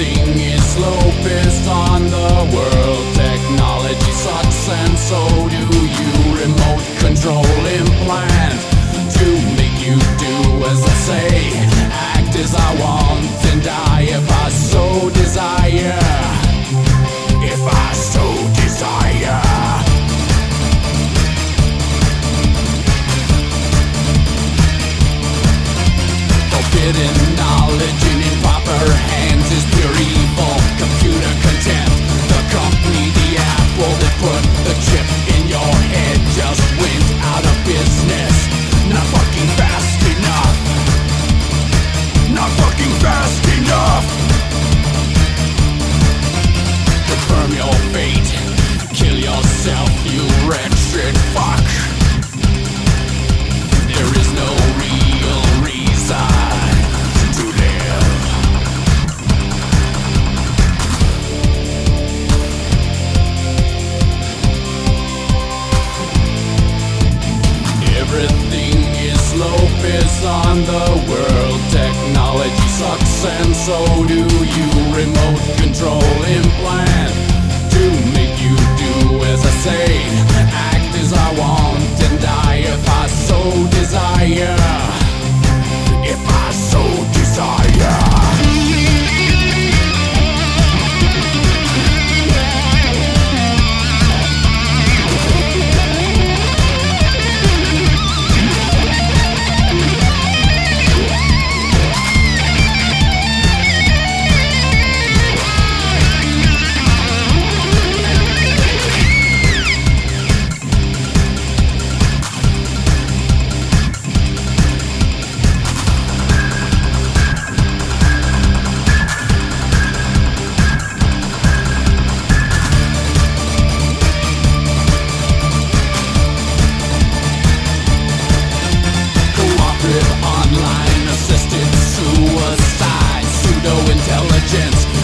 Everything is slow paced on the world. Technology sucks and so do you. Remote control implant to make you do as I say, act as I want and die if I so desire. If I so desire. Forbidden knowledge in improper hands is pure evil. Computer contempt. The company, the Apple that put the chip in your head just went out of business. Not fucking fast enough. Not fucking fast enough. Confirm your fate. Kill yourself, you wretched fuck. There is no real reason to live. Everything is slow piss on the world. Technology sucks and so do you. Remote control implant to make you do as I say, act as I want and die if I so desire. If I so desire. Online assisted suicide, pseudo-intelligence